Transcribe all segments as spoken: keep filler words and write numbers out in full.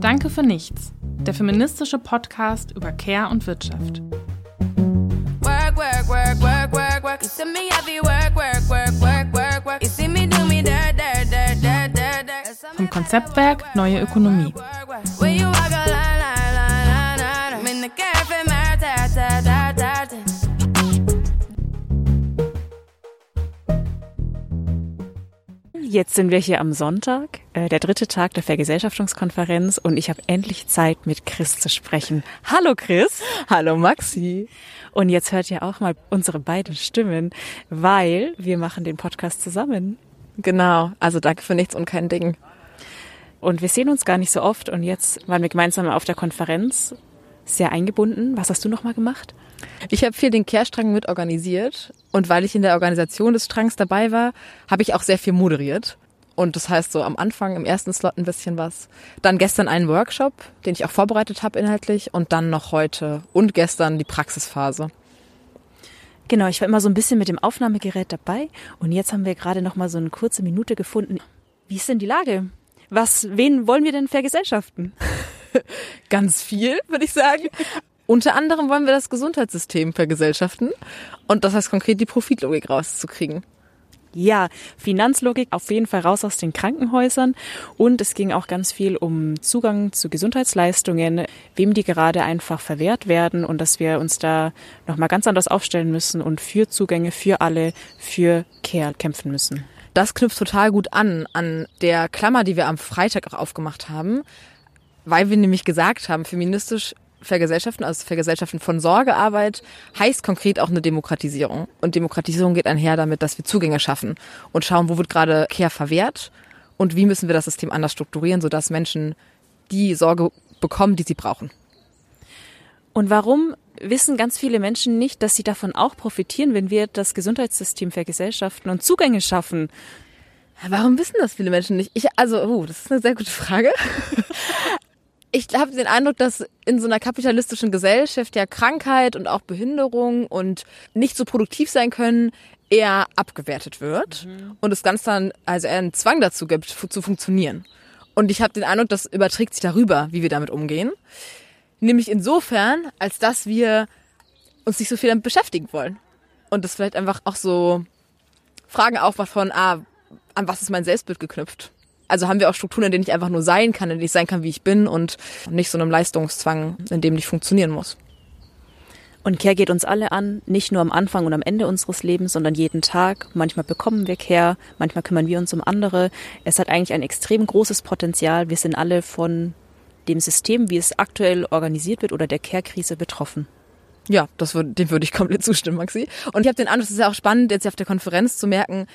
Danke für nichts, der feministische Podcast über Care und Wirtschaft. Work, work, work, work, work, work. You see me heavy work, work, work, work, work, work. You see me do me dirt, dirt, dirt, dirt, dirt, dirt. Vom Konzeptwerk Neue Ökonomie. When you walk a line, line, line, line, line. I'm in the cafe, my ta, ta, ta, ta, ta. Jetzt sind wir hier am Sonntag, äh, der dritte Tag der Vergesellschaftungskonferenz, und ich habe endlich Zeit, mit Chris zu sprechen. Hallo Chris. Hallo Maxi. Und jetzt hört ihr auch mal unsere beiden Stimmen, weil wir machen den Podcast zusammen. Genau, also danke für nichts und kein Ding. Und wir sehen uns gar nicht so oft, und jetzt waren wir gemeinsam auf der Konferenz, sehr eingebunden. Was hast du nochmal gemacht? Ich habe viel den Care-Strang mit organisiert, und weil ich in der Organisation des Strangs dabei war, habe ich auch sehr viel moderiert. Und das heißt so am Anfang im ersten Slot ein bisschen was. Dann gestern einen Workshop, den ich auch vorbereitet habe inhaltlich, und dann noch heute und gestern die Praxisphase. Genau, ich war immer so ein bisschen mit dem Aufnahmegerät dabei, und jetzt haben wir gerade noch mal so eine kurze Minute gefunden. Wie ist denn die Lage? Was, wen wollen wir denn vergesellschaften? Ganz viel, würde ich sagen. Unter anderem wollen wir das Gesundheitssystem vergesellschaften, und das heißt konkret die Profitlogik rauszukriegen. Ja, Finanzlogik auf jeden Fall raus aus den Krankenhäusern, und es ging auch ganz viel um Zugang zu Gesundheitsleistungen, wem die gerade einfach verwehrt werden, und dass wir uns da nochmal ganz anders aufstellen müssen und für Zugänge für alle, für Care kämpfen müssen. Das knüpft total gut an, an der Klammer, die wir am Freitag auch aufgemacht haben, weil wir nämlich gesagt haben, feministisch Vergesellschaften, also Vergesellschaften von Sorgearbeit, heißt konkret auch eine Demokratisierung. Und Demokratisierung geht einher damit, dass wir Zugänge schaffen und schauen, wo wird gerade Care verwehrt und wie müssen wir das System anders strukturieren, sodass Menschen die Sorge bekommen, die sie brauchen. Und warum wissen ganz viele Menschen nicht, dass sie davon auch profitieren, wenn wir das Gesundheitssystem vergesellschaften und Zugänge schaffen? Warum wissen das viele Menschen nicht? Ich, also, oh, das ist eine sehr gute Frage. Ich habe den Eindruck, dass in so einer kapitalistischen Gesellschaft ja Krankheit und auch Behinderung und nicht so produktiv sein können eher abgewertet wird, mhm. und es ganz dann also eher einen Zwang dazu gibt, zu funktionieren. Und ich habe den Eindruck, das überträgt sich darüber, wie wir damit umgehen. Nämlich insofern, als dass wir uns nicht so viel damit beschäftigen wollen. Und das vielleicht einfach auch so Fragen aufmacht von, ah, an was ist mein Selbstbild geknüpft? Also haben wir auch Strukturen, in denen ich einfach nur sein kann, in denen ich sein kann, wie ich bin, und nicht so einem Leistungszwang, in dem ich funktionieren muss. Und Care geht uns alle an, nicht nur am Anfang und am Ende unseres Lebens, sondern jeden Tag. Manchmal bekommen wir Care, manchmal kümmern wir uns um andere. Es hat eigentlich ein extrem großes Potenzial. Wir sind alle von dem System, wie es aktuell organisiert wird, oder der Care-Krise betroffen. Ja, das würd, dem würde ich komplett zustimmen, Maxi. Und ich habe den Eindruck, es ist ja auch spannend, jetzt auf der Konferenz zu merken,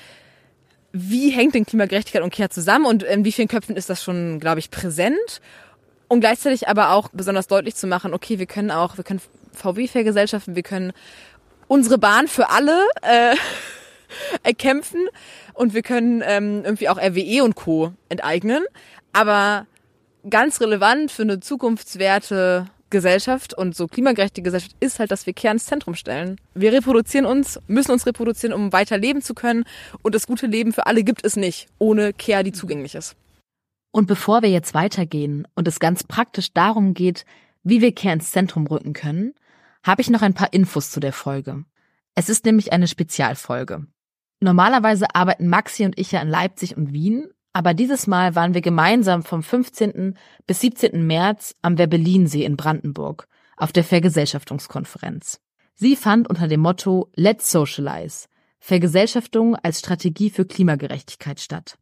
wie hängt denn Klimagerechtigkeit und Care zusammen, und in wie vielen Köpfen ist das schon, glaube ich, präsent, und gleichzeitig aber auch besonders deutlich zu machen, okay, wir können auch, wir können V W vergesellschaften, wir können unsere Bahn für alle äh, erkämpfen, und wir können ähm, irgendwie auch R W E und Co. enteignen, aber ganz relevant für eine zukunftswerte Gesellschaft und so klimagerechte Gesellschaft ist halt, dass wir Care ins Zentrum stellen. Wir reproduzieren uns, müssen uns reproduzieren, um weiter leben zu können, und das gute Leben für alle gibt es nicht, ohne Care, die zugänglich ist. Und bevor wir jetzt weitergehen und es ganz praktisch darum geht, wie wir Care ins Zentrum rücken können, habe ich noch ein paar Infos zu der Folge. Es ist nämlich eine Spezialfolge. Normalerweise arbeiten Maxi und ich ja in Leipzig und Wien, aber dieses Mal waren wir gemeinsam vom fünfzehnten bis siebzehnten März am Werbellinsee in Brandenburg auf der Vergesellschaftungskonferenz. Sie fand unter dem Motto Let's Socialize – Vergesellschaftung als Strategie für Klimagerechtigkeit statt.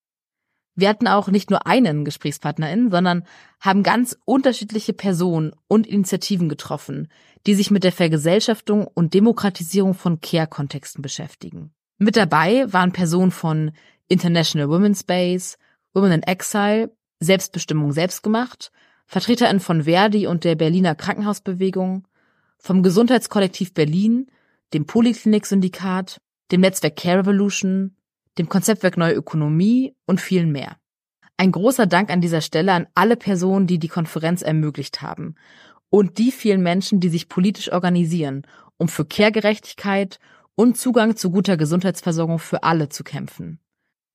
Wir hatten auch nicht nur einen GesprächspartnerIn, sondern haben ganz unterschiedliche Personen und Initiativen getroffen, die sich mit der Vergesellschaftung und Demokratisierung von Care-Kontexten beschäftigen. Mit dabei waren Personen von International Women's Space, Women in Exile, Selbstbestimmung selbstgemacht, VertreterInnen von Verdi und der Berliner Krankenhausbewegung, vom Gesundheitskollektiv Berlin, dem Poliklinik-Syndikat, dem Netzwerk Care Revolution, dem Konzeptwerk Neue Ökonomie und vielen mehr. Ein großer Dank an dieser Stelle an alle Personen, die die Konferenz ermöglicht haben, und die vielen Menschen, die sich politisch organisieren, um für Care-Gerechtigkeit und Zugang zu guter Gesundheitsversorgung für alle zu kämpfen.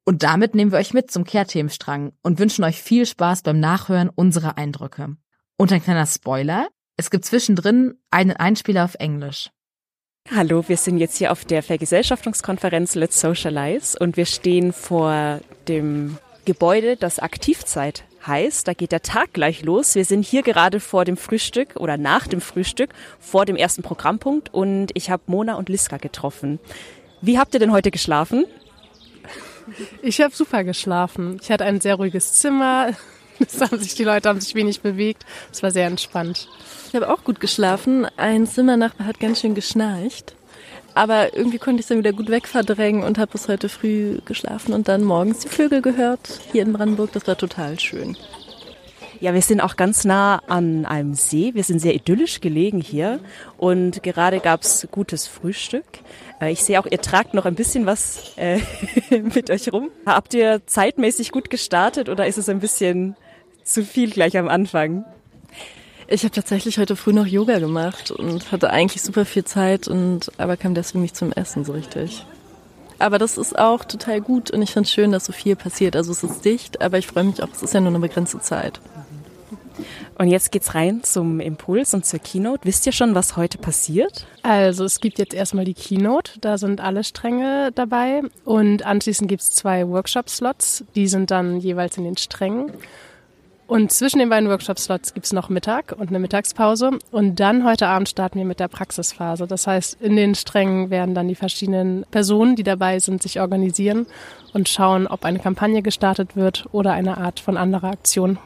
Und damit nehmen wir euch mit zum Care-Themenstrang und wünschen euch viel Spaß beim Nachhören unserer Eindrücke. Und ein kleiner Spoiler, es gibt zwischendrin einen Einspieler auf Englisch. Hallo, wir sind jetzt hier auf der Vergesellschaftungskonferenz Let's Socialize und wir stehen vor dem Gebäude, das Aktivzeit heißt. Da geht der Tag gleich los. Wir sind hier gerade vor dem Frühstück oder nach dem Frühstück, vor dem ersten Programmpunkt und ich habe Mona und Liska getroffen. Wie habt ihr denn heute geschlafen? Ich habe super geschlafen. Ich hatte ein sehr ruhiges Zimmer. Es haben sich, die Leute haben sich wenig bewegt. Es war sehr entspannt. Ich habe auch gut geschlafen. Ein Zimmernachbar hat ganz schön geschnarcht. Aber irgendwie konnte ich es dann wieder gut wegverdrängen und habe bis heute früh geschlafen und dann morgens die Vögel gehört hier in Brandenburg. Das war total schön. Ja, wir sind auch ganz nah an einem See. Wir sind sehr idyllisch gelegen hier und gerade gab's gutes Frühstück. Ich sehe auch, ihr tragt noch ein bisschen was äh, mit euch rum. Habt ihr zeitmäßig gut gestartet oder ist es ein bisschen zu viel gleich am Anfang? Ich habe tatsächlich heute früh noch Yoga gemacht und hatte eigentlich super viel Zeit, und aber kam deswegen nicht zum Essen so richtig. Aber das ist auch total gut und ich finde es schön, dass so viel passiert. Also es ist dicht, aber ich freue mich auch, es ist ja nur eine begrenzte Zeit. Und jetzt geht's rein zum Impuls und zur Keynote. Wisst ihr schon, was heute passiert? Also es gibt jetzt erstmal die Keynote, da sind alle Stränge dabei und anschließend gibt's zwei Workshop-Slots, die sind dann jeweils in den Strängen. Und zwischen den beiden Workshop-Slots gibt's noch Mittag und eine Mittagspause und dann heute Abend starten wir mit der Praxisphase. Das heißt, in den Strängen werden dann die verschiedenen Personen, die dabei sind, sich organisieren und schauen, ob eine Kampagne gestartet wird oder eine Art von anderer Aktion.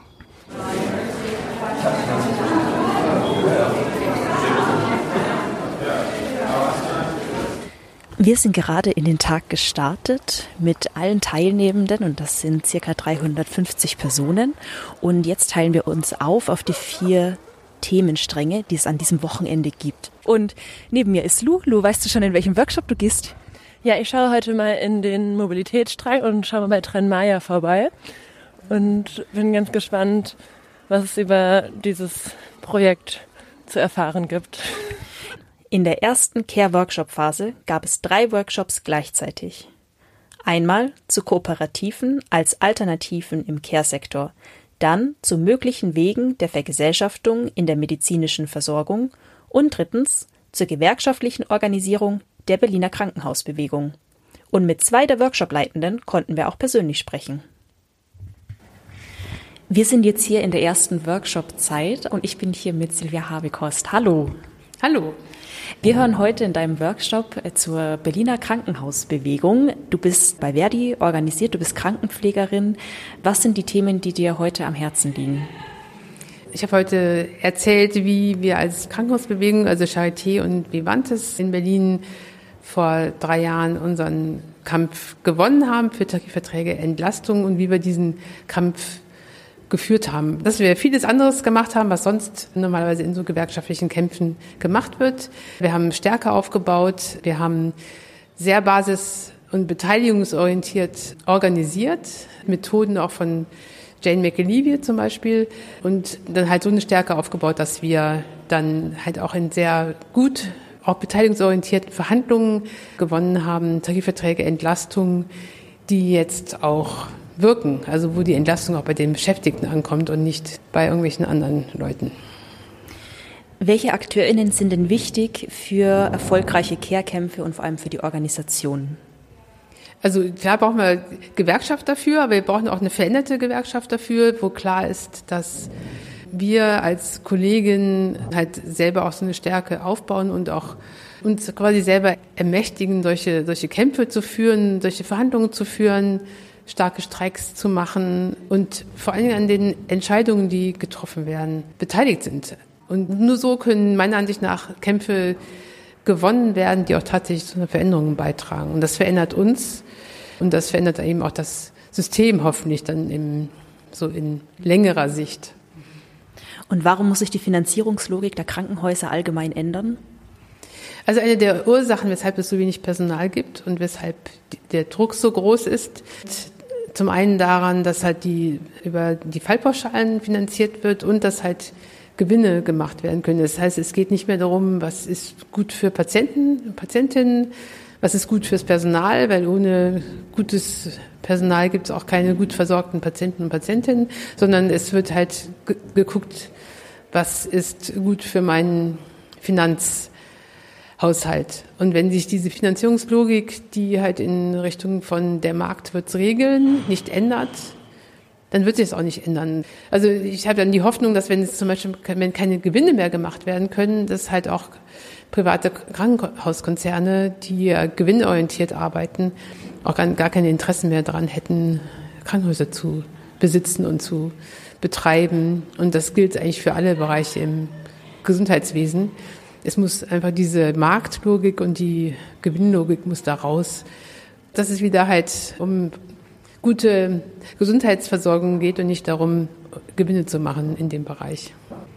Wir sind gerade in den Tag gestartet mit allen Teilnehmenden und das sind circa dreihundertfünfzig Personen. Und jetzt teilen wir uns auf auf die vier Themenstränge, die es an diesem Wochenende gibt. Und neben mir ist Lu. Lu, weißt du schon, in welchem Workshop du gehst? Ja, ich schaue heute mal in den Mobilitätsstrang und schaue mal bei Trenmaya vorbei und bin ganz gespannt, was es über dieses Projekt zu erfahren gibt. In der ersten Care-Workshop-Phase gab es drei Workshops gleichzeitig. Einmal zu Kooperativen als Alternativen im Care-Sektor, dann zu möglichen Wegen der Vergesellschaftung in der medizinischen Versorgung und drittens zur gewerkschaftlichen Organisierung der Berliner Krankenhausbewegung. Und mit zwei der Workshop-Leitenden konnten wir auch persönlich sprechen. Wir sind jetzt hier in der ersten Workshop-Zeit und ich bin hier mit Silvia Habekost. Hallo. Hallo. Wir hören heute in deinem Workshop zur Berliner Krankenhausbewegung. Du bist bei Verdi organisiert, du bist Krankenpflegerin. Was sind die Themen, die dir heute am Herzen liegen? Ich habe heute erzählt, wie wir als Krankenhausbewegung, also Charité und Vivantes in Berlin vor drei Jahren unseren Kampf gewonnen haben für Tarifverträge, Entlastung und wie wir diesen Kampf geführt haben. Dass wir vieles anderes gemacht haben, was sonst normalerweise in so gewerkschaftlichen Kämpfen gemacht wird. Wir haben Stärke aufgebaut, wir haben sehr basis- und beteiligungsorientiert organisiert, Methoden auch von Jane McAlevey zum Beispiel und dann halt so eine Stärke aufgebaut, dass wir dann halt auch in sehr gut auch beteiligungsorientierten Verhandlungen gewonnen haben, Tarifverträge, Entlastungen, die jetzt auch wirken, also wo die Entlastung auch bei den Beschäftigten ankommt und nicht bei irgendwelchen anderen Leuten. Welche AkteurInnen sind denn wichtig für erfolgreiche Care-Kämpfe und vor allem für die Organisation? Also klar brauchen wir Gewerkschaft dafür, aber wir brauchen auch eine veränderte Gewerkschaft dafür, wo klar ist, dass wir als Kolleginnen halt selber auch so eine Stärke aufbauen und auch uns quasi selber ermächtigen, solche, solche Kämpfe zu führen, solche Verhandlungen zu führen, starke Streiks zu machen und vor allen Dingen an den Entscheidungen, die getroffen werden, beteiligt sind. Und nur so können meiner Ansicht nach Kämpfe gewonnen werden, die auch tatsächlich zu einer Veränderung beitragen. Und das verändert uns und das verändert eben auch das System hoffentlich dann im, so in längerer Sicht. Und warum muss sich die Finanzierungslogik der Krankenhäuser allgemein ändern? Also eine der Ursachen, weshalb es so wenig Personal gibt und weshalb der Druck so groß ist, zum einen daran, dass halt die über die Fallpauschalen finanziert wird und dass halt Gewinne gemacht werden können. Das heißt, es geht nicht mehr darum, was ist gut für Patienten, Patientinnen, Was ist gut fürs Personal, weil ohne gutes Personal gibt es auch keine gut versorgten Patienten und Patientinnen, sondern es wird halt ge- geguckt, was ist gut für meinen Finanzhaushalt. Und wenn sich diese Finanzierungslogik, die halt in Richtung von der Markt wird's regeln, nicht ändert, dann wird sich es auch nicht ändern. Also ich habe dann die Hoffnung, dass wenn es zum Beispiel, wenn keine Gewinne mehr gemacht werden können, dass halt auch private Krankenhauskonzerne, die ja gewinnorientiert arbeiten, auch gar keine Interessen mehr daran hätten, Krankenhäuser zu besitzen und zu betreiben. Und das gilt eigentlich für alle Bereiche im Gesundheitswesen. Es muss einfach diese Marktlogik und die Gewinnlogik muss da raus, dass es wieder halt um gute Gesundheitsversorgung geht und nicht darum, Gewinne zu machen in dem Bereich.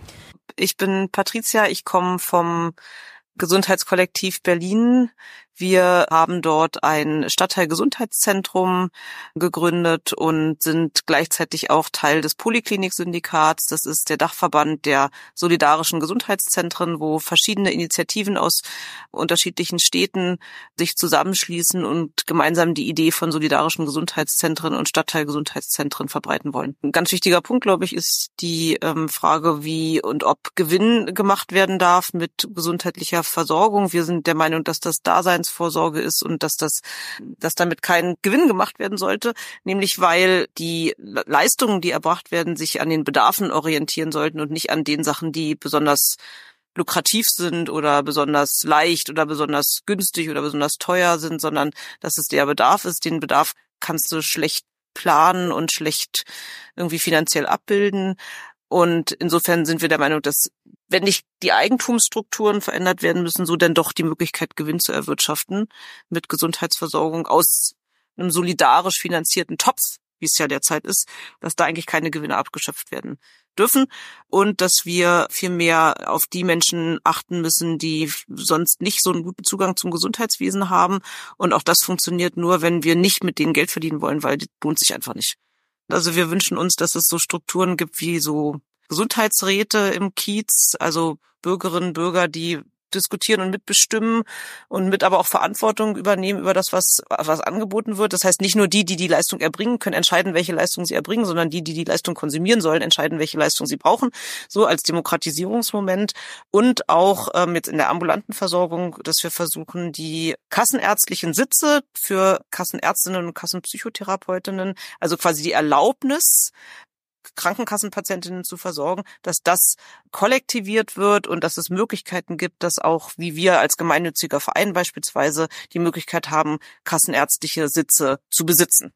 Ich bin Patricia, ich komme vom Gesundheitskollektiv Berlin. Wir haben dort ein Stadtteilgesundheitszentrum gegründet und sind gleichzeitig auch Teil des Poliklinik-Syndikats. Das ist der Dachverband der solidarischen Gesundheitszentren, wo verschiedene Initiativen aus unterschiedlichen Städten sich zusammenschließen und gemeinsam die Idee von solidarischen Gesundheitszentren und Stadtteilgesundheitszentren verbreiten wollen. Ein ganz wichtiger Punkt, glaube ich, ist die ähm, Frage, wie und ob Gewinn gemacht werden darf mit gesundheitlicher Versorgung. Wir sind der Meinung, dass das Daseins Vorsorge ist und dass das, dass damit kein Gewinn gemacht werden sollte, nämlich weil die Leistungen, die erbracht werden, sich an den Bedarfen orientieren sollten und nicht an den Sachen, die besonders lukrativ sind oder besonders leicht oder besonders günstig oder besonders teuer sind, sondern dass es der Bedarf ist. Den Bedarf kannst du schlecht planen und schlecht irgendwie finanziell abbilden. Und insofern sind wir der Meinung, dass wenn nicht die Eigentumsstrukturen verändert werden müssen, so denn doch die Möglichkeit, Gewinn zu erwirtschaften mit Gesundheitsversorgung aus einem solidarisch finanzierten Topf, wie es ja derzeit ist, dass da eigentlich keine Gewinne abgeschöpft werden dürfen und dass wir viel mehr auf die Menschen achten müssen, die sonst nicht so einen guten Zugang zum Gesundheitswesen haben. Und auch das funktioniert nur, wenn wir nicht mit denen Geld verdienen wollen, weil das lohnt sich einfach nicht. Also wir wünschen uns, dass es so Strukturen gibt wie so Gesundheitsräte im Kiez, also Bürgerinnen und Bürger, die diskutieren und mitbestimmen und mit aber auch Verantwortung übernehmen über das, was was angeboten wird. Das heißt, nicht nur die, die die Leistung erbringen, können entscheiden, welche Leistung sie erbringen, sondern die, die die Leistung konsumieren sollen, entscheiden, welche Leistung sie brauchen. So als Demokratisierungsmoment. Und auch ähm, jetzt in der ambulanten Versorgung, dass wir versuchen, die kassenärztlichen Sitze für Kassenärztinnen und Kassenpsychotherapeutinnen, also quasi die Erlaubnis, Krankenkassenpatientinnen zu versorgen, dass das kollektiviert wird und dass es Möglichkeiten gibt, dass auch, wie wir als gemeinnütziger Verein beispielsweise, die Möglichkeit haben, kassenärztliche Sitze zu besitzen.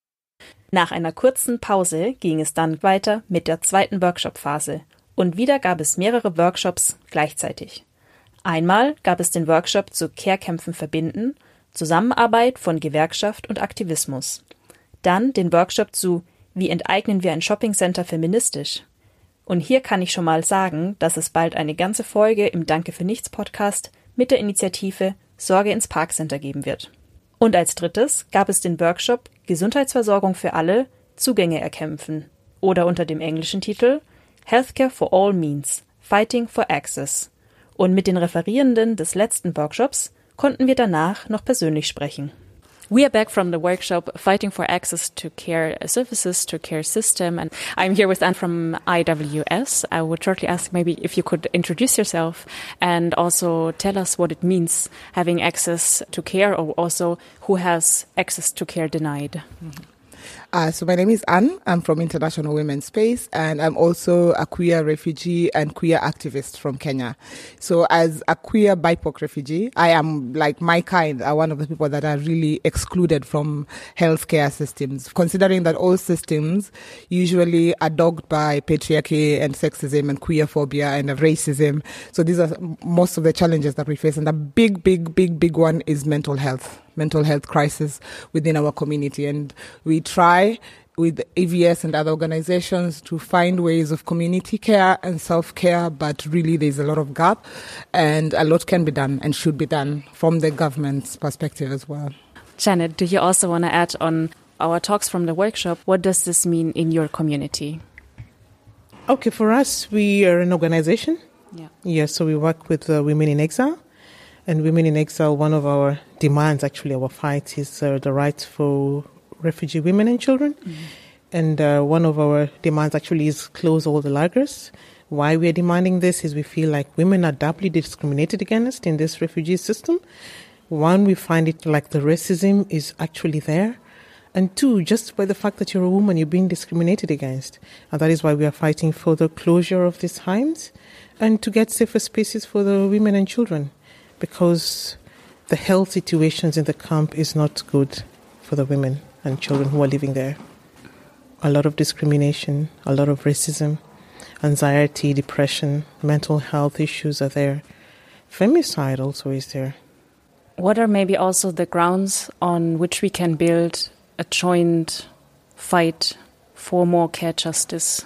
Nach einer kurzen Pause ging es dann weiter mit der zweiten Workshop-Phase. Und wieder gab es mehrere Workshops gleichzeitig. Einmal gab es den Workshop zu Care-Kämpfen verbinden, Zusammenarbeit von Gewerkschaft und Aktivismus. Dann den Workshop zu Wie enteignen wir ein Shoppingcenter feministisch? Und hier kann ich schon mal sagen, dass es bald eine ganze Folge im Danke für nichts Podcast mit der Initiative Sorge ins Parkcenter geben wird. Und als drittes gab es den Workshop Gesundheitsversorgung für alle, Zugänge erkämpfen oder unter dem englischen Titel Healthcare for All Means, Fighting for Access. Und mit den Referierenden des letzten Workshops konnten wir danach noch persönlich sprechen. We are back from the workshop Fighting for Access to Care Services, to Care System, and I'm here with Anne from I W S. I would shortly ask maybe if you could introduce yourself and also tell us what it means having access to care, or also who has access to care denied. Mm-hmm. Uh, so my name is Anne. I'm from International Women's Space, and I'm also a queer refugee and queer activist from Kenya. So as a queer B I P O C refugee, I am, like my kind, are one of the people that are really excluded from healthcare systems, considering that all systems usually are dogged by patriarchy and sexism and queerphobia and racism. So these are most of the challenges that we face. And the big, big, big, big one is mental health. mental health crisis within our community. And we try with A V S and other organizations to find ways of community care and self-care, but really there's a lot of gap and a lot can be done and should be done from the government's perspective as well. Janet, do you also want to add on our talks from the workshop? What does this mean in your community? Okay, for us, we are an organization. Yeah. Yeah, so we work with uh, Women in Exile. And Women in Exile, one of our demands, actually our fight, is uh, the rights for refugee women and children. Mm-hmm. And uh, one of our demands actually is close all the lagers. Why we are demanding this is we feel like women are doubly discriminated against in this refugee system. One, we find it like the racism is actually there. And two, just by the fact that you're a woman, you're being discriminated against. And that is why we are fighting for the closure of these homes and to get safer spaces for the women and children, because the health situations in the camp is not good for the women and children who are living there. A lot of discrimination, a lot of racism, anxiety, depression, mental health issues are there. Femicide also is there. What are maybe also the grounds on which we can build a joint fight for more care justice?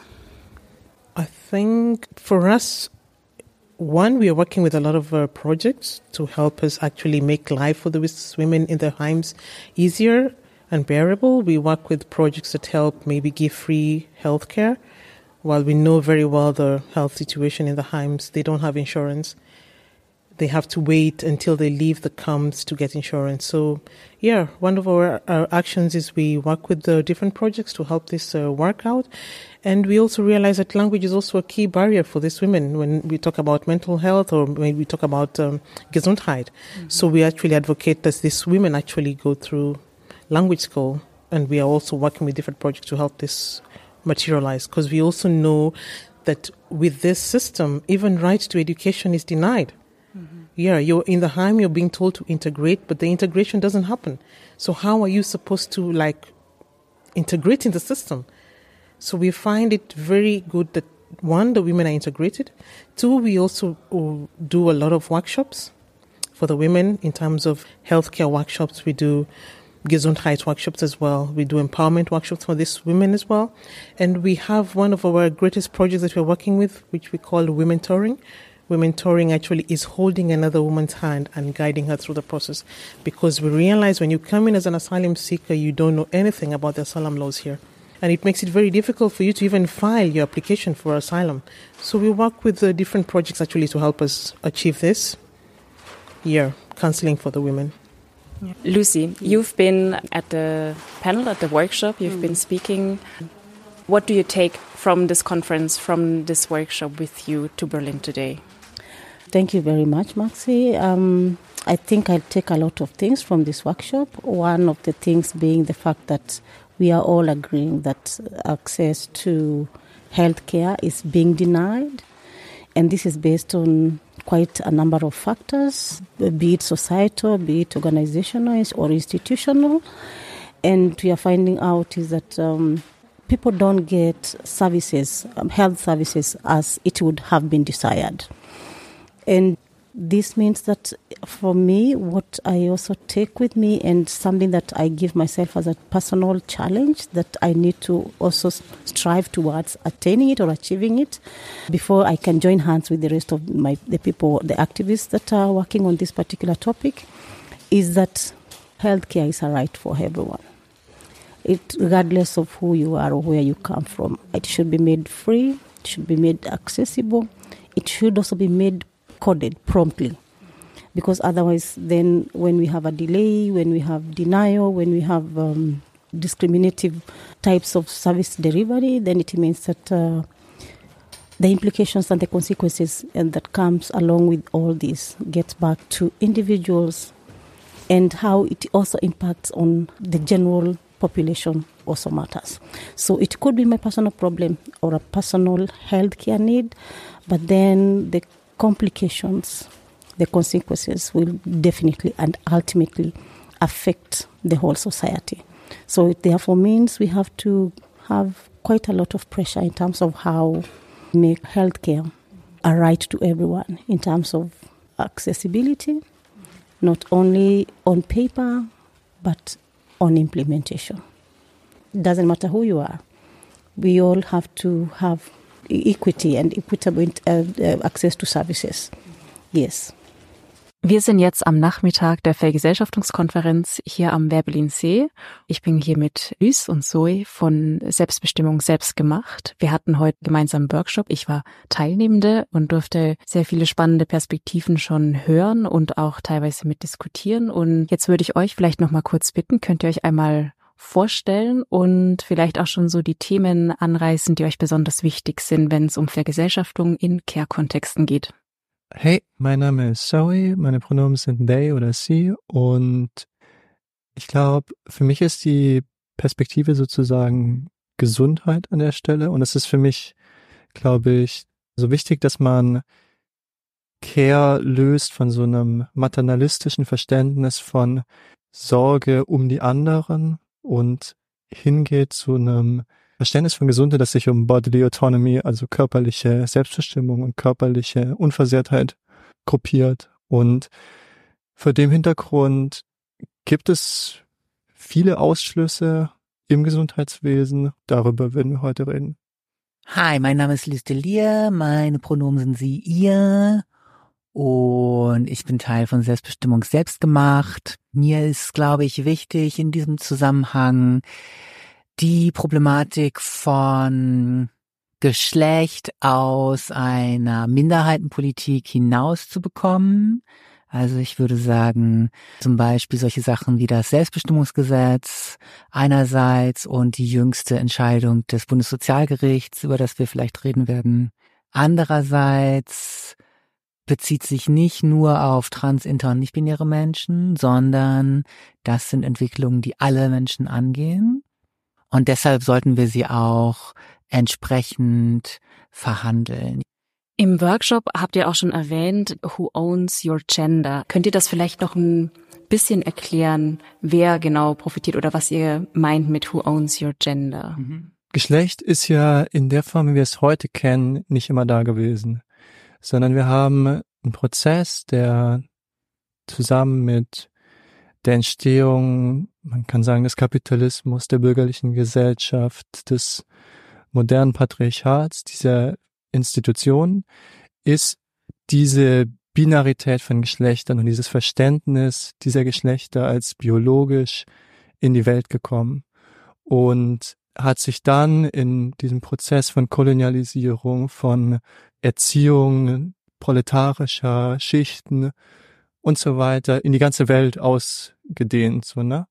I think for us, one, we are working with a lot of uh, projects to help us actually make life for the women in the homes easier and bearable. We work with projects that help maybe give free health care. While we know very well the health situation in the homes, they don't have insurance. They have to wait until they leave the camps to get insurance. So, yeah, one of our, our actions is we work with the different projects to help this uh, work out. And we also realize that language is also a key barrier for these women when we talk about mental health or when we talk about um, Gesundheit. Mm-hmm. So we actually advocate that these women actually go through language school. And we are also working with different projects to help this materialize, because we also know that with this system, even right to education is denied. Mm-hmm. Yeah, you're in the home, you're being told to integrate, but the integration doesn't happen. So how are you supposed to like integrate in the system? So we find it very good that one, the women are integrated. Two, we also do a lot of workshops for the women in terms of healthcare workshops. We do Gesundheit workshops as well. We do empowerment workshops for these women as well. And we have one of our greatest projects that we're working with, which we call Women Touring. Women Touring actually is holding another woman's hand and guiding her through the process, because we realize when you come in as an asylum seeker, you don't know anything about the asylum laws here. And it makes it very difficult for you to even file your application for asylum. So we work with the different projects actually to help us achieve this. Yeah, counseling for the women. Yeah. Lucy, you've been at the panel, at the workshop, you've mm. been speaking. What do you take from this conference, from this workshop with you to Berlin today? Thank you very much, Maxi. Um, I think I'll take a lot of things from this workshop. One of the things being the fact that we are all agreeing that access to healthcare is being denied. And this is based on quite a number of factors, be it societal, be it organizational or institutional. And we are finding out is that um, people don't get services, um, health services, as it would have been desired. And this means that for me, what I also take with me and something that I give myself as a personal challenge that I need to also strive towards attaining it or achieving it before I can join hands with the rest of my the people, the activists that are working on this particular topic, is that healthcare is a right for everyone. It, regardless of who you are or where you come from, it should be made free, it should be made accessible, it should also be made coded promptly, because otherwise then when we have a delay, when we have denial, when we have um, discriminative types of service delivery, then it means that uh, the implications and the consequences and that comes along with all this gets back to individuals, and how it also impacts on the general population also matters. So it could be my personal problem or a personal healthcare need, but then the complications, the consequences will definitely and ultimately affect the whole society. So it therefore means we have to have quite a lot of pressure in terms of how we make healthcare a right to everyone in terms of accessibility, not only on paper, but on implementation. It doesn't matter who you are. We all have to have equity and equitable uh, uh, access to services. Yes. Wir sind jetzt am Nachmittag der Vergesellschaftungskonferenz hier am Werbellinsee. Ich bin hier mit Lys und Zoe von Selbstbestimmung selbst gemacht. Wir hatten heute gemeinsam einen Workshop. Ich war Teilnehmende und durfte sehr viele spannende Perspektiven schon hören und auch teilweise mitdiskutieren. Und jetzt würde ich euch vielleicht noch mal kurz bitten, könnt ihr euch einmal vorstellen und vielleicht auch schon so die Themen anreißen, die euch besonders wichtig sind, wenn es um Vergesellschaftung in Care-Kontexten geht. Hey, mein Name ist Zoe, meine Pronomen sind they oder sie und ich glaube, für mich ist die Perspektive sozusagen Gesundheit an der Stelle und es ist für mich, glaube ich, so wichtig, dass man Care löst von so einem maternalistischen Verständnis von Sorge um die anderen und hingeht zu einem Verständnis von Gesundheit, das sich um Bodily Autonomy, also körperliche Selbstbestimmung und körperliche Unversehrtheit gruppiert. Und vor dem Hintergrund gibt es viele Ausschlüsse im Gesundheitswesen. Darüber werden wir heute reden. Hi, mein Name ist Lys Delia, meine Pronomen sind sie, ihr und ich bin Teil von Selbstbestimmung selbst gemacht. Mir ist, glaube ich, wichtig in diesem Zusammenhang die Problematik von Geschlecht aus einer Minderheitenpolitik hinauszubekommen. Also ich würde sagen, zum Beispiel solche Sachen wie das Selbstbestimmungsgesetz einerseits und die jüngste Entscheidung des Bundessozialgerichts, über das wir vielleicht reden werden, andererseits bezieht sich nicht nur auf trans-, inter- und nicht-binäre Menschen, sondern das sind Entwicklungen, die alle Menschen angehen. Und deshalb sollten wir sie auch entsprechend verhandeln. Im Workshop habt ihr auch schon erwähnt, who owns your gender. Könnt ihr das vielleicht noch ein bisschen erklären, wer genau profitiert oder was ihr meint mit who owns your gender? Mhm. Geschlecht ist ja in der Form, wie wir es heute kennen, nicht immer da gewesen, sondern wir haben einen Prozess, der zusammen mit der Entstehung, man kann sagen, des Kapitalismus, der bürgerlichen Gesellschaft, des modernen Patriarchats, dieser Institution, ist diese Binarität von Geschlechtern und dieses Verständnis dieser Geschlechter als biologisch in die Welt gekommen und hat sich dann in diesem Prozess von Kolonialisierung, von Erziehung proletarischer Schichten und so weiter in die ganze Welt ausgedehnt, so, ne?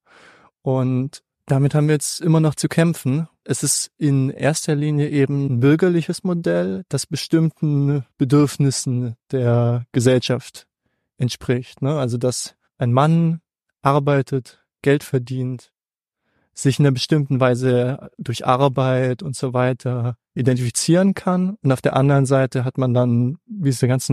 Und damit haben wir jetzt immer noch zu kämpfen. Es ist in erster Linie eben ein bürgerliches Modell, das bestimmten Bedürfnissen der Gesellschaft entspricht, ne? Also, dass ein Mann arbeitet, Geld verdient, sich in einer bestimmten Weise durch Arbeit und so weiter identifizieren kann. Und auf der anderen Seite hat man dann diese ganzen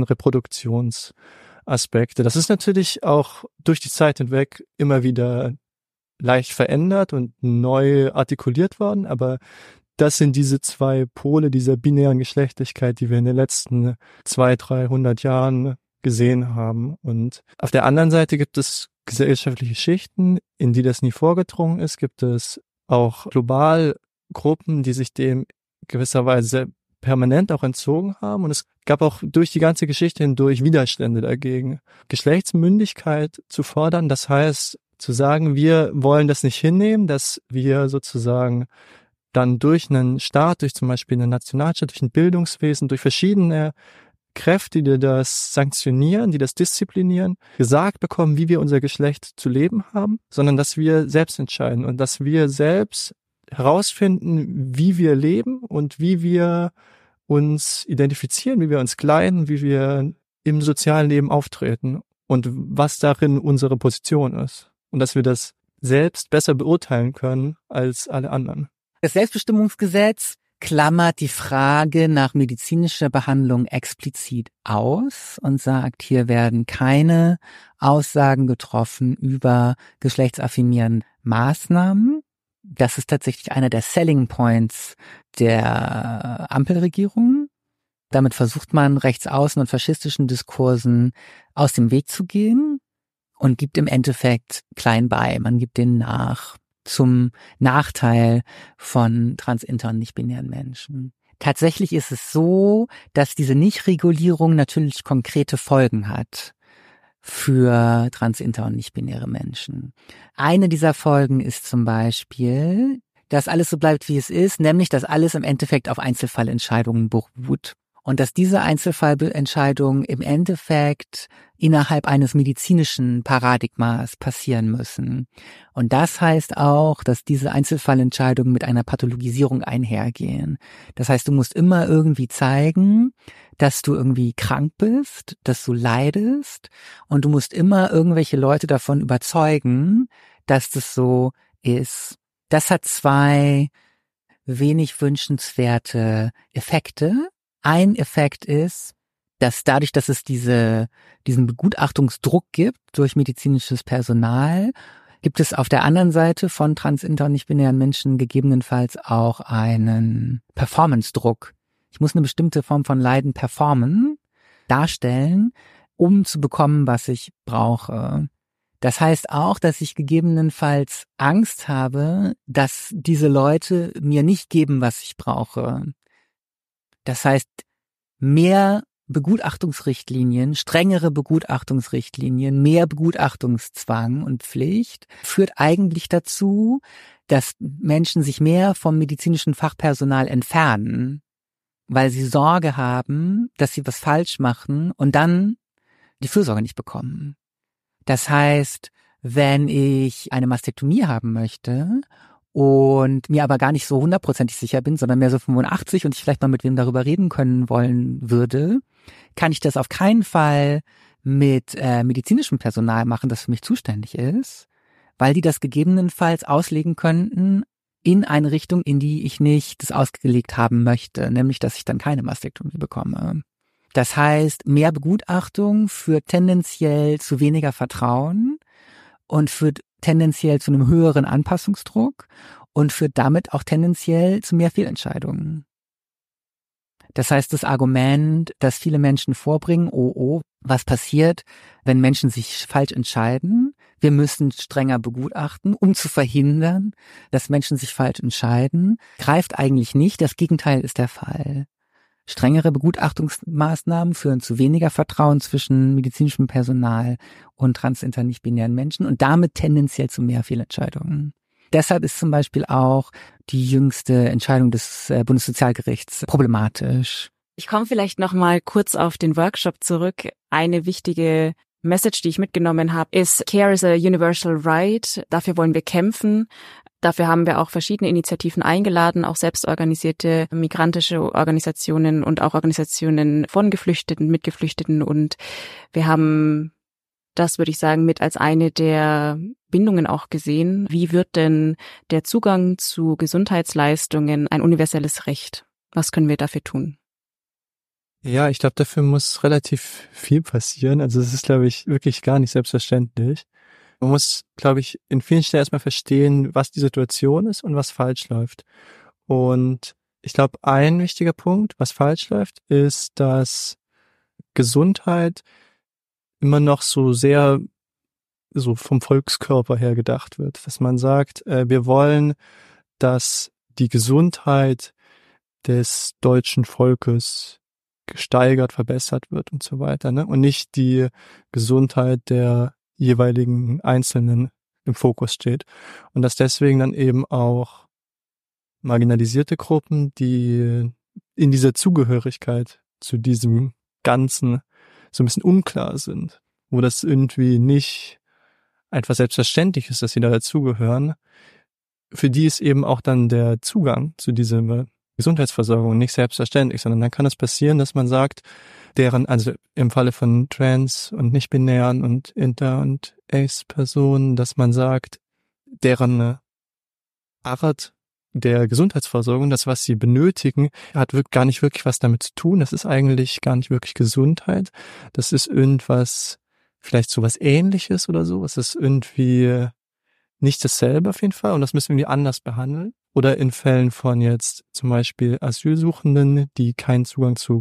Reproduktionsaspekte. Das ist natürlich auch durch die Zeit hinweg immer wieder leicht verändert und neu artikuliert worden, aber das sind diese zwei Pole dieser binären Geschlechtlichkeit, die wir in den letzten zweihundert, dreihundert Jahren gesehen haben. Und auf der anderen Seite gibt es gesellschaftliche Schichten, in die das nie vorgedrungen ist, gibt es auch global Gruppen, die sich dem gewisserweise permanent auch entzogen haben. Und es gab auch durch die ganze Geschichte hindurch Widerstände dagegen. Geschlechtsmündigkeit zu fordern, das heißt zu sagen, wir wollen das nicht hinnehmen, dass wir sozusagen dann durch einen Staat, durch zum Beispiel einen Nationalstaat, durch ein Bildungswesen, durch verschiedene Kräfte, die das sanktionieren, die das disziplinieren, gesagt bekommen, wie wir unser Geschlecht zu leben haben, sondern dass wir selbst entscheiden und dass wir selbst herausfinden, wie wir leben und wie wir uns identifizieren, wie wir uns kleiden, wie wir im sozialen Leben auftreten und was darin unsere Position ist. Und dass wir das selbst besser beurteilen können als alle anderen. Das Selbstbestimmungsgesetz klammert die Frage nach medizinischer Behandlung explizit aus und sagt, hier werden keine Aussagen getroffen über geschlechtsaffirmierende Maßnahmen. Das ist tatsächlich einer der Selling Points der Ampelregierung. Damit versucht man, rechtsaußen und faschistischen Diskursen aus dem Weg zu gehen und gibt im Endeffekt klein bei. Man gibt denen nach zum Nachteil von trans-, inter- und nicht-binären Menschen. Tatsächlich ist es so, dass diese Nichtregulierung natürlich konkrete Folgen hat. für trans, inter und nicht-binäre Menschen. Eine dieser Folgen ist zum Beispiel, dass alles so bleibt, wie es ist, nämlich, dass alles im Endeffekt auf Einzelfallentscheidungen beruht. Und dass diese Einzelfallentscheidungen im Endeffekt innerhalb eines medizinischen Paradigmas passieren müssen. Und das heißt auch, dass diese Einzelfallentscheidungen mit einer Pathologisierung einhergehen. Das heißt, du musst immer irgendwie zeigen, dass du irgendwie krank bist, dass du leidest, und du musst immer irgendwelche Leute davon überzeugen, dass das so ist. Das hat zwei wenig wünschenswerte Effekte. Ein Effekt ist, dass dadurch, dass es diese, diesen Begutachtungsdruck gibt durch medizinisches Personal, gibt es auf der anderen Seite von trans, inter und nicht-binären Menschen gegebenenfalls auch einen Performance-Druck. Ich muss eine bestimmte Form von Leiden performen, darstellen, um zu bekommen, was ich brauche. Das heißt auch, dass ich gegebenenfalls Angst habe, dass diese Leute mir nicht geben, was ich brauche. Das heißt, mehr Begutachtungsrichtlinien, strengere Begutachtungsrichtlinien, mehr Begutachtungszwang und Pflicht führt eigentlich dazu, dass Menschen sich mehr vom medizinischen Fachpersonal entfernen, weil sie Sorge haben, dass sie was falsch machen und dann die Fürsorge nicht bekommen. Das heißt, wenn ich eine Mastektomie haben möchte und mir aber gar nicht so hundertprozentig sicher bin, sondern mehr so fünfundachtzig und ich vielleicht mal mit wem darüber reden können wollen würde, kann ich das auf keinen Fall mit äh, medizinischem Personal machen, das für mich zuständig ist, weil die das gegebenenfalls auslegen könnten in eine Richtung, in die ich nicht das ausgelegt haben möchte, nämlich, dass ich dann keine Mastektomie bekomme. Das heißt, mehr Begutachtung führt tendenziell zu weniger Vertrauen und führt tendenziell zu einem höheren Anpassungsdruck und führt damit auch tendenziell zu mehr Fehlentscheidungen. Das heißt, das Argument, das viele Menschen vorbringen, oh, oh, was passiert, wenn Menschen sich falsch entscheiden? Wir müssen strenger begutachten, um zu verhindern, dass Menschen sich falsch entscheiden, greift eigentlich nicht. Das Gegenteil ist der Fall. Strengere Begutachtungsmaßnahmen führen zu weniger Vertrauen zwischen medizinischem Personal und trans, inter, nicht-binären Menschen und damit tendenziell zu mehr Fehlentscheidungen. Deshalb ist zum Beispiel auch die jüngste Entscheidung des Bundessozialgerichts problematisch. Ich komme vielleicht noch mal kurz auf den Workshop zurück. Eine wichtige Message, die ich mitgenommen habe, ist Care is a universal right. Dafür wollen wir kämpfen. Dafür haben wir auch verschiedene Initiativen eingeladen, auch selbstorganisierte migrantische Organisationen und auch Organisationen von Geflüchteten, mit Geflüchteten. Und wir haben das, würde ich sagen, mit als eine der Bindungen auch gesehen. Wie wird denn der Zugang zu Gesundheitsleistungen ein universelles Recht? Was können wir dafür tun? Ja, ich glaube, dafür muss relativ viel passieren. Also es ist, glaube ich, wirklich gar nicht selbstverständlich. Man muss, glaube ich, in vielen Stellen erstmal verstehen, was die Situation ist und was falsch läuft. Und ich glaube, ein wichtiger Punkt, was falsch läuft, ist, dass Gesundheit immer noch so sehr so vom Volkskörper her gedacht wird. Dass man sagt, äh, wir wollen, dass die Gesundheit des deutschen Volkes gesteigert, verbessert wird und so weiter, ne? Und nicht die Gesundheit der jeweiligen Einzelnen im Fokus steht. Und dass deswegen dann eben auch marginalisierte Gruppen, die in dieser Zugehörigkeit zu diesem Ganzen so ein bisschen unklar sind, wo das irgendwie nicht einfach selbstverständlich ist, dass sie da dazugehören, für die ist eben auch dann der Zugang zu dieser Gesundheitsversorgung nicht selbstverständlich, sondern dann kann es passieren, dass man sagt, deren, also im Falle von Trans- und Nicht-Binären und Inter- und Ace-Personen, dass man sagt, deren Art der Gesundheitsversorgung, das, was sie benötigen, hat wirklich gar nicht wirklich was damit zu tun. Das ist eigentlich gar nicht wirklich Gesundheit. Das ist irgendwas, vielleicht so was Ähnliches oder so. Es ist irgendwie nicht dasselbe auf jeden Fall und das müssen wir irgendwie anders behandeln. Oder in Fällen von jetzt zum Beispiel Asylsuchenden, die keinen Zugang zu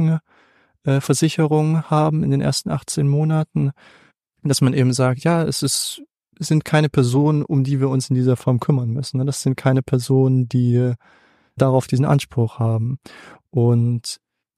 Krankenversicherung haben in den ersten achtzehn Monaten, dass man eben sagt, ja, es ist, es sind keine Personen, um die wir uns in dieser Form kümmern müssen. Das sind keine Personen, die darauf diesen Anspruch haben. Und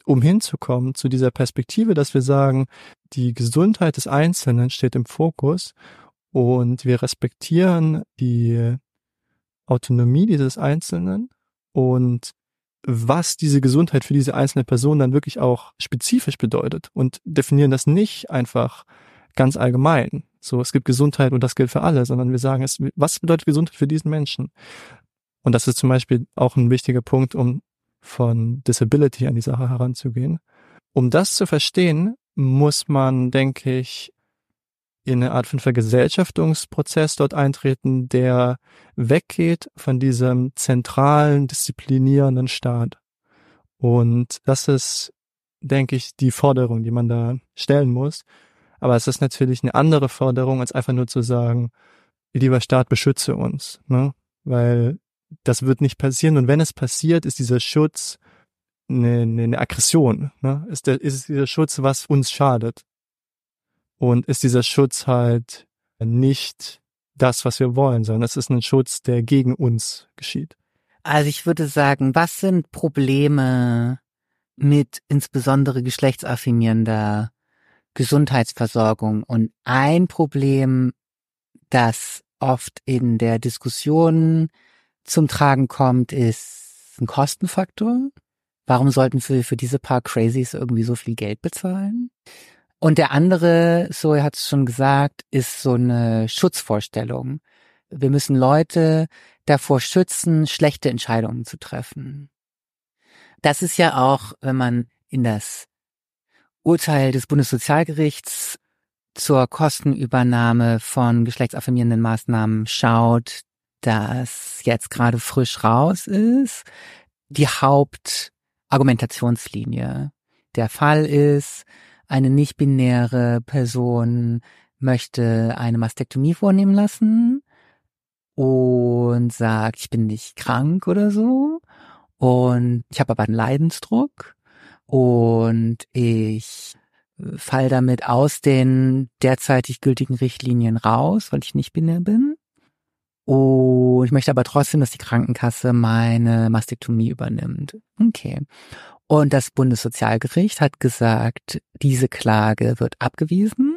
um hinzukommen zu dieser Perspektive, dass wir sagen, die Gesundheit des Einzelnen steht im Fokus und wir respektieren die Autonomie dieses Einzelnen und was diese Gesundheit für diese einzelne Person dann wirklich auch spezifisch bedeutet und definieren das nicht einfach ganz allgemein. So, es gibt Gesundheit und das gilt für alle, sondern wir sagen, es, was bedeutet Gesundheit für diesen Menschen? Und das ist zum Beispiel auch ein wichtiger Punkt, um von Disability an die Sache heranzugehen. Um das zu verstehen, muss man, denke ich, in eine Art von Vergesellschaftungsprozess dort eintreten, der weggeht von diesem zentralen, disziplinierenden Staat. Und das ist, denke ich, die Forderung, die man da stellen muss. Aber es ist natürlich eine andere Forderung, als einfach nur zu sagen, lieber Staat, beschütze uns, ne? Weil das wird nicht passieren. Und wenn es passiert, ist dieser Schutz eine, eine Aggression, ne? Ist, der, ist dieser Schutz, was uns schadet. Und ist dieser Schutz halt nicht das, was wir wollen, sondern es ist ein Schutz, der gegen uns geschieht. Also ich würde sagen, was sind Probleme mit insbesondere geschlechtsaffirmierender Gesundheitsversorgung? Und ein Problem, das oft in der Diskussion zum Tragen kommt, ist ein Kostenfaktor. Warum sollten wir für diese paar Crazies irgendwie so viel Geld bezahlen? Und der andere, so er hat es schon gesagt, ist so eine Schutzvorstellung. Wir müssen Leute davor schützen, schlechte Entscheidungen zu treffen. Das ist ja auch, wenn man in das Urteil des Bundessozialgerichts zur Kostenübernahme von geschlechtsaffirmierenden Maßnahmen schaut, das jetzt gerade frisch raus ist, die Hauptargumentationslinie. Der Fall ist, eine nicht-binäre Person möchte eine Mastektomie vornehmen lassen und sagt, ich bin nicht krank oder so und ich habe aber einen Leidensdruck und ich fall damit aus den derzeitig gültigen Richtlinien raus, weil ich nicht binär bin. Und ich möchte aber trotzdem, dass die Krankenkasse meine Mastektomie übernimmt. Okay. Und das Bundessozialgericht hat gesagt, diese Klage wird abgewiesen,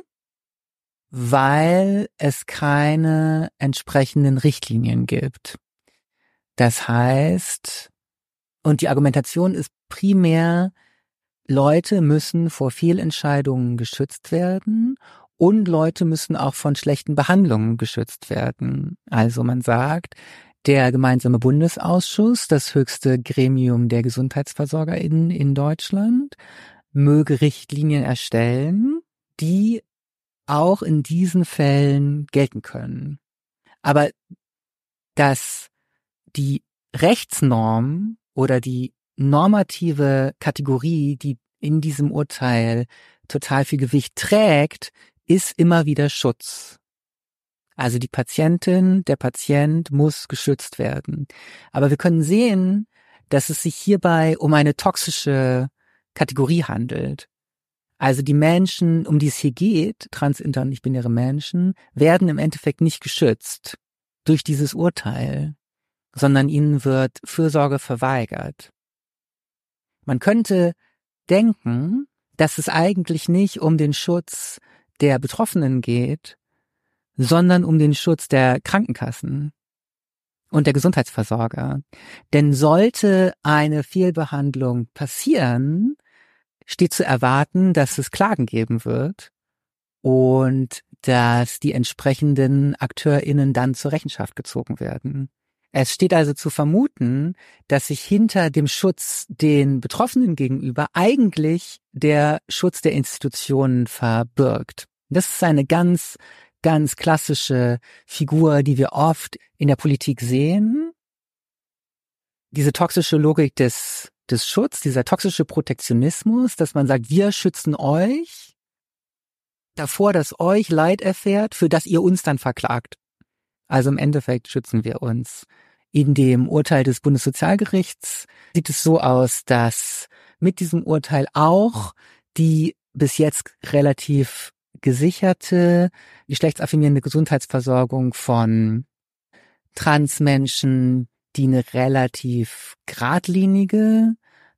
weil es keine entsprechenden Richtlinien gibt. Das heißt, und die Argumentation ist primär, Leute müssen vor Fehlentscheidungen geschützt werden und Leute müssen auch von schlechten Behandlungen geschützt werden. Also man sagt, der gemeinsame Bundesausschuss, das höchste Gremium der GesundheitsversorgerInnen in Deutschland, möge Richtlinien erstellen, die auch in diesen Fällen gelten können. Aber dass die Rechtsnorm oder die normative Kategorie, die in diesem Urteil total viel Gewicht trägt, ist immer wieder Schutz. Also die Patientin, der Patient muss geschützt werden. Aber wir können sehen, dass es sich hierbei um eine toxische Kategorie handelt. Also die Menschen, um die es hier geht, trans-, inter- und nicht-binäre Menschen, werden im Endeffekt nicht geschützt durch dieses Urteil, sondern ihnen wird Fürsorge verweigert. Man könnte denken, dass es eigentlich nicht um den Schutz der Betroffenen geht, sondern um den Schutz der Krankenkassen und der Gesundheitsversorger. Denn sollte eine Fehlbehandlung passieren, steht zu erwarten, dass es Klagen geben wird und dass die entsprechenden AkteurInnen dann zur Rechenschaft gezogen werden. Es steht also zu vermuten, dass sich hinter dem Schutz den Betroffenen gegenüber eigentlich der Schutz der Institutionen verbirgt. Das ist eine ganz, ganz klassische Figur, die wir oft in der Politik sehen. Diese toxische Logik des, des Schutzes, dieser toxische Protektionismus, dass man sagt, wir schützen euch davor, dass euch Leid erfährt, für das ihr uns dann verklagt. Also im Endeffekt schützen wir uns. In dem Urteil des Bundessozialgerichts sieht es so aus, dass mit diesem Urteil auch die bis jetzt relativ gesicherte geschlechtsaffirmierende Gesundheitsversorgung von Transmenschen, die eine relativ geradlinige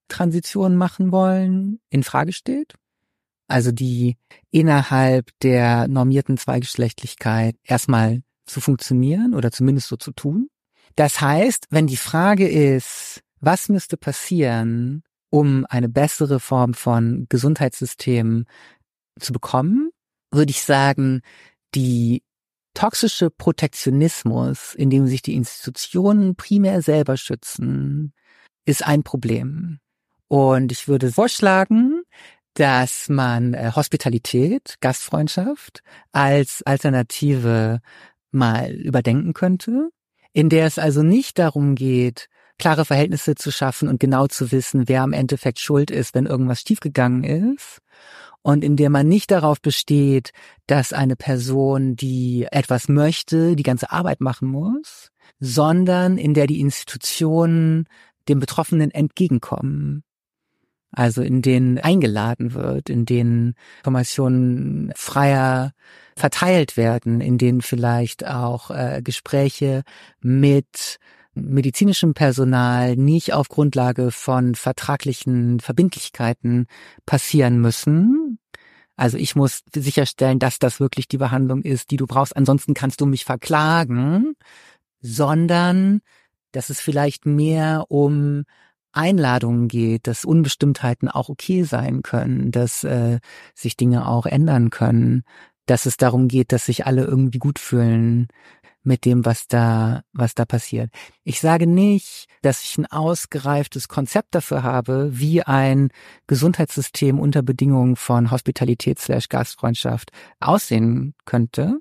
Transition machen wollen, in Frage steht. Also die innerhalb der normierten Zweigeschlechtlichkeit erstmal zu funktionieren oder zumindest so zu tun. Das heißt, wenn die Frage ist, was müsste passieren, um eine bessere Form von Gesundheitssystem zu bekommen, würde ich sagen, die toxische Protektionismus, in dem sich die Institutionen primär selber schützen, ist ein Problem. Und ich würde vorschlagen, dass man äh, Hospitalität, Gastfreundschaft als Alternative mal überdenken könnte, in der es also nicht darum geht, klare Verhältnisse zu schaffen und genau zu wissen, wer am Endeffekt schuld ist, wenn irgendwas schiefgegangen ist, und in der man nicht darauf besteht, dass eine Person, die etwas möchte, die ganze Arbeit machen muss, sondern in der die Institutionen dem Betroffenen entgegenkommen. Also in denen eingeladen wird, in denen Informationen freier verteilt werden, in denen vielleicht auch äh, Gespräche mit medizinischem Personal nicht auf Grundlage von vertraglichen Verbindlichkeiten passieren müssen. Also ich muss sicherstellen, dass das wirklich die Behandlung ist, die du brauchst, ansonsten kannst du mich verklagen, sondern dass es vielleicht mehr um Einladungen geht, dass Unbestimmtheiten auch okay sein können, dass äh, sich Dinge auch ändern können, dass es darum geht, dass sich alle irgendwie gut fühlen mit dem, was da, was da passiert. Ich sage nicht, dass ich ein ausgereiftes Konzept dafür habe, wie ein Gesundheitssystem unter Bedingungen von Hospitalität slash Gastfreundschaft aussehen könnte.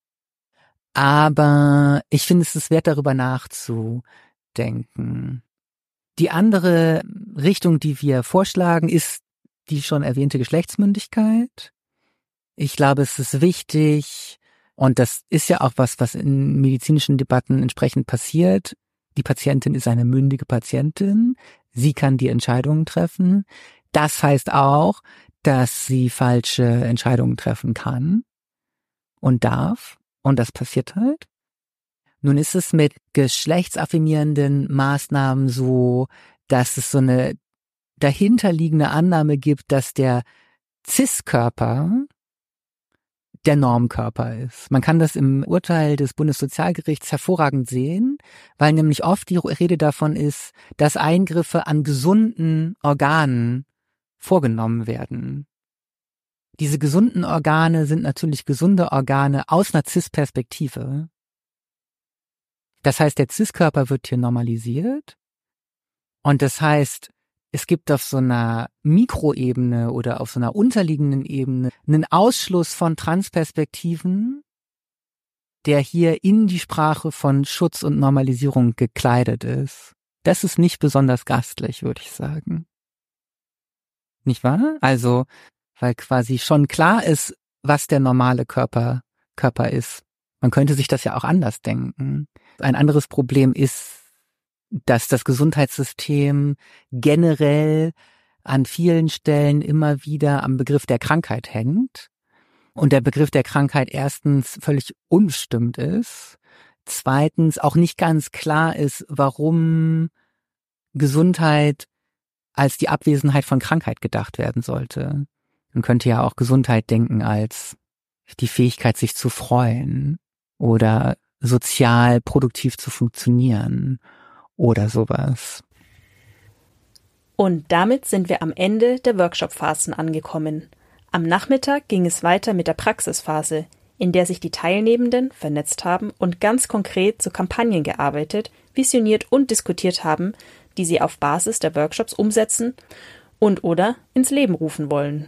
Aber ich finde, es ist wert, darüber nachzudenken. Die andere Richtung, die wir vorschlagen, ist die schon erwähnte Geschlechtsmündigkeit. Ich glaube, es ist wichtig, und das ist ja auch was, was in medizinischen Debatten entsprechend passiert. Die Patientin ist eine mündige Patientin. Sie kann die Entscheidungen treffen. Das heißt auch, dass sie falsche Entscheidungen treffen kann und darf. Und das passiert halt. Nun ist es mit geschlechtsaffirmierenden Maßnahmen so, dass es so eine dahinterliegende Annahme gibt, dass der Cis-Körper der Normkörper ist. Man kann das im Urteil des Bundessozialgerichts hervorragend sehen, weil nämlich oft die Rede davon ist, dass Eingriffe an gesunden Organen vorgenommen werden. Diese gesunden Organe sind natürlich gesunde Organe aus einer Cis-Perspektive. Das heißt, der Cis-Körper wird hier normalisiert und das heißt, es gibt auf so einer Mikroebene oder auf so einer unterliegenden Ebene einen Ausschluss von Transperspektiven, der hier in die Sprache von Schutz und Normalisierung gekleidet ist. Das ist nicht besonders gastlich, würde ich sagen. Nicht wahr? Also, weil quasi schon klar ist, was der normale Körper, Körper ist. Man könnte sich das ja auch anders denken. Ein anderes Problem ist, dass das Gesundheitssystem generell an vielen Stellen immer wieder am Begriff der Krankheit hängt und der Begriff der Krankheit erstens völlig unbestimmt ist, zweitens auch nicht ganz klar ist, warum Gesundheit als die Abwesenheit von Krankheit gedacht werden sollte. Man könnte ja auch Gesundheit denken als die Fähigkeit, sich zu freuen oder sozial produktiv zu funktionieren oder sowas. Und damit sind wir am Ende der Workshop-Phasen angekommen. Am Nachmittag ging es weiter mit der Praxisphase, in der sich die Teilnehmenden vernetzt haben und ganz konkret zu Kampagnen gearbeitet, visioniert und diskutiert haben, die sie auf Basis der Workshops umsetzen und oder ins Leben rufen wollen.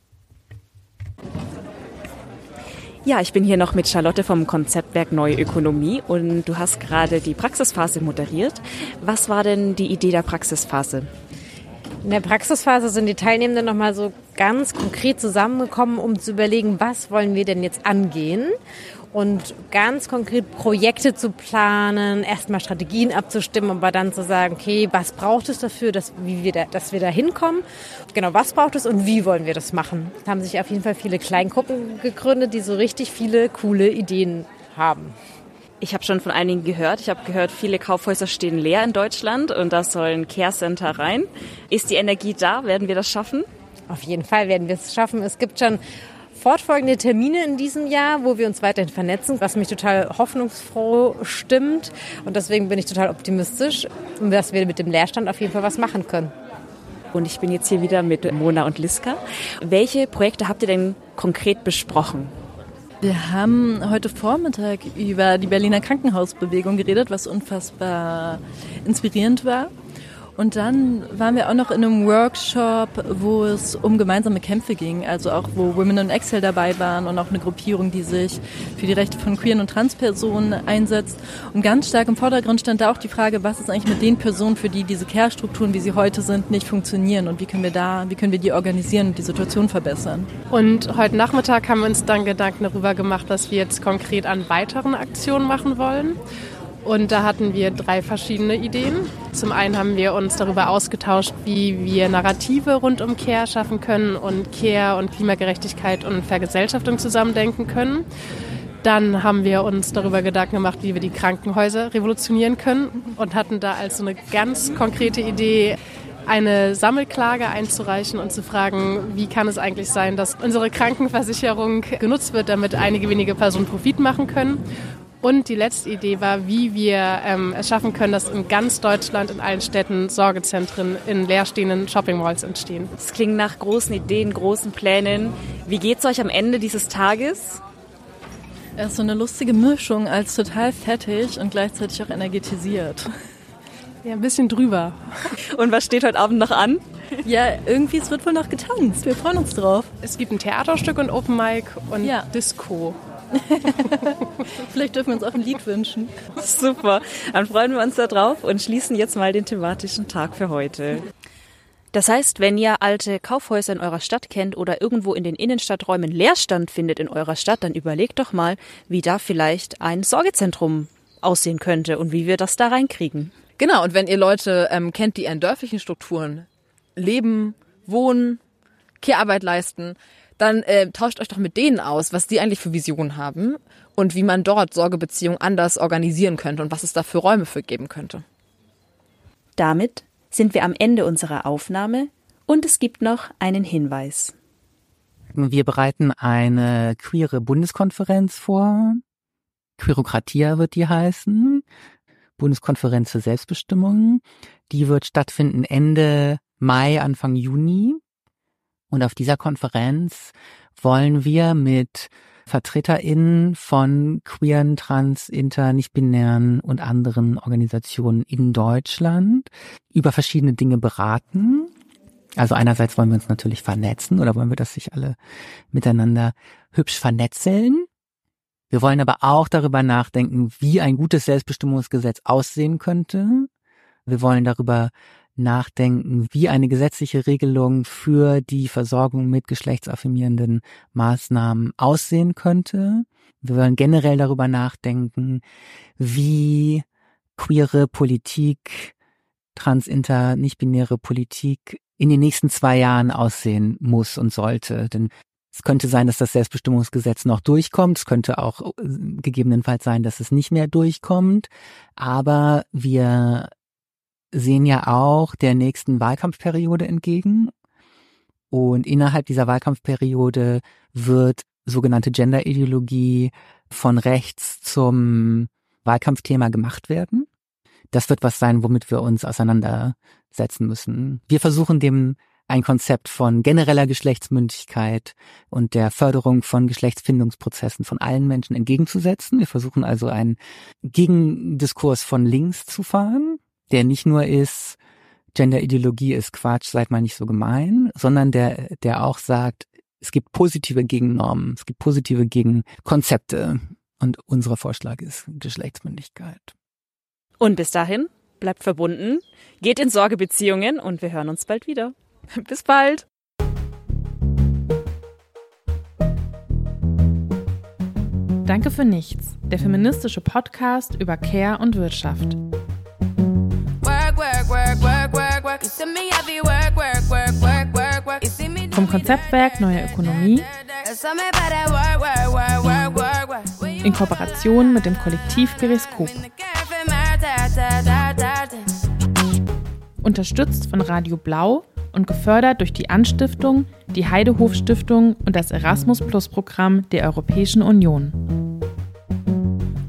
Ja, ich bin hier noch mit Charlotte vom Konzeptwerk Neue Ökonomie und du hast gerade die Praxisphase moderiert. Was war denn die Idee der Praxisphase? In der Praxisphase sind die Teilnehmenden nochmal so ganz konkret zusammengekommen, um zu überlegen, was wollen wir denn jetzt angehen und ganz konkret Projekte zu planen, erstmal Strategien abzustimmen, aber dann zu sagen, okay, was braucht es dafür, dass, wie wir da, dass wir da hinkommen? Genau, was braucht es und wie wollen wir das machen? Da haben sich auf jeden Fall viele Kleingruppen gegründet, die so richtig viele coole Ideen haben. Ich habe schon von einigen gehört. Ich habe gehört, viele Kaufhäuser stehen leer in Deutschland und da sollen Care Center rein. Ist die Energie da? Werden wir das schaffen? Auf jeden Fall werden wir es schaffen. Es gibt schon fortfolgende Termine in diesem Jahr, wo wir uns weiterhin vernetzen, was mich total hoffnungsfroh stimmt. Und deswegen bin ich total optimistisch, dass wir mit dem Leerstand auf jeden Fall was machen können. Und ich bin jetzt hier wieder mit Mona und Liska. Welche Projekte habt ihr denn konkret besprochen? Wir haben heute Vormittag über die Berliner Krankenhausbewegung geredet, was unfassbar inspirierend war. Und dann waren wir auch noch in einem Workshop, wo es um gemeinsame Kämpfe ging, also auch wo Women on Excel dabei waren und auch eine Gruppierung, die sich für die Rechte von queeren und Transpersonen einsetzt. Und ganz stark im Vordergrund stand da auch die Frage, was ist eigentlich mit den Personen, für die diese Care-Strukturen, wie sie heute sind, nicht funktionieren und wie können wir da, wie können wir die organisieren und die Situation verbessern. Und heute Nachmittag haben wir uns dann Gedanken darüber gemacht, was wir jetzt konkret an weiteren Aktionen machen wollen. Und da hatten wir drei verschiedene Ideen. Zum einen haben wir uns darüber ausgetauscht, wie wir Narrative rund um Care schaffen können und Care und Klimagerechtigkeit und Vergesellschaftung zusammendenken können. Dann haben wir uns darüber Gedanken gemacht, wie wir die Krankenhäuser revolutionieren können und hatten da als so eine ganz konkrete Idee, eine Sammelklage einzureichen und zu fragen, wie kann es eigentlich sein, dass unsere Krankenversicherung genutzt wird, damit einige wenige Personen Profit machen können. Und die letzte Idee war, wie wir ähm, es schaffen können, dass in ganz Deutschland, in allen Städten Sorgezentren in leerstehenden Shopping-Malls entstehen. Das klingt nach großen Ideen, großen Plänen. Wie geht's euch am Ende dieses Tages? Es ist so eine lustige Mischung als total fettig und gleichzeitig auch energetisiert. Ja, ein bisschen drüber. Und was steht heute Abend noch an? Ja, irgendwie, es wird wohl noch getanzt. Wir freuen uns drauf. Es gibt ein Theaterstück und Open Mic und ja. Disco. Vielleicht dürfen wir uns auch ein Lied wünschen. Super, dann freuen wir uns da drauf und schließen jetzt mal den thematischen Tag für heute. Das heißt, wenn ihr alte Kaufhäuser in eurer Stadt kennt oder irgendwo in den Innenstadträumen Leerstand findet in eurer Stadt, dann überlegt doch mal, wie da vielleicht ein Sorgezentrum aussehen könnte und wie wir das da reinkriegen. Genau, und wenn ihr Leute ähm, kennt, die in dörflichen Strukturen leben, wohnen, Care-Arbeit leisten, dann äh, tauscht euch doch mit denen aus, was die eigentlich für Visionen haben und wie man dort Sorgebeziehungen anders organisieren könnte und was es da für Räume für geben könnte. Damit sind wir am Ende unserer Aufnahme und es gibt noch einen Hinweis. Wir bereiten eine queere Bundeskonferenz vor. Queerokratia wird die heißen. Bundeskonferenz für Selbstbestimmung. Die wird stattfinden Ende Mai, Anfang Juni. Und auf dieser Konferenz wollen wir mit VertreterInnen von queeren, trans, inter, nicht-binären und anderen Organisationen in Deutschland über verschiedene Dinge beraten. Also einerseits wollen wir uns natürlich vernetzen oder wollen wir, dass sich alle miteinander hübsch vernetzeln. Wir wollen aber auch darüber nachdenken, wie ein gutes Selbstbestimmungsgesetz aussehen könnte. Wir wollen darüber nachdenken, wie eine gesetzliche Regelung für die Versorgung mit geschlechtsaffirmierenden Maßnahmen aussehen könnte. Wir wollen generell darüber nachdenken, wie queere Politik, trans, inter, nicht-binäre Politik in den nächsten zwei Jahren aussehen muss und sollte. Denn es könnte sein, dass das Selbstbestimmungsgesetz noch durchkommt. Es könnte auch gegebenenfalls sein, dass es nicht mehr durchkommt. Aber wir sehen ja auch der nächsten Wahlkampfperiode entgegen. Und innerhalb dieser Wahlkampfperiode wird sogenannte Genderideologie von rechts zum Wahlkampfthema gemacht werden. Das wird was sein, womit wir uns auseinandersetzen müssen. Wir versuchen dem ein Konzept von genereller Geschlechtsmündigkeit und der Förderung von Geschlechtsfindungsprozessen von allen Menschen entgegenzusetzen. Wir versuchen also einen Gegendiskurs von links zu fahren, der nicht nur ist, Genderideologie ist Quatsch, seid mal nicht so gemein, sondern der, der auch sagt, es gibt positive Gegennormen, es gibt positive Gegenkonzepte und unser Vorschlag ist Geschlechtsmündigkeit. Und bis dahin, bleibt verbunden, geht in Sorgebeziehungen und wir hören uns bald wieder. Bis bald! Danke für nichts, der feministische Podcast über Care und Wirtschaft. Vom Konzeptwerk Neue Ökonomie in Kooperation mit dem Kollektiv Periskop. Unterstützt von Radio Blau und gefördert durch die Anstiftung, die Heidehof Stiftung und das Erasmus Plus Programm der Europäischen Union.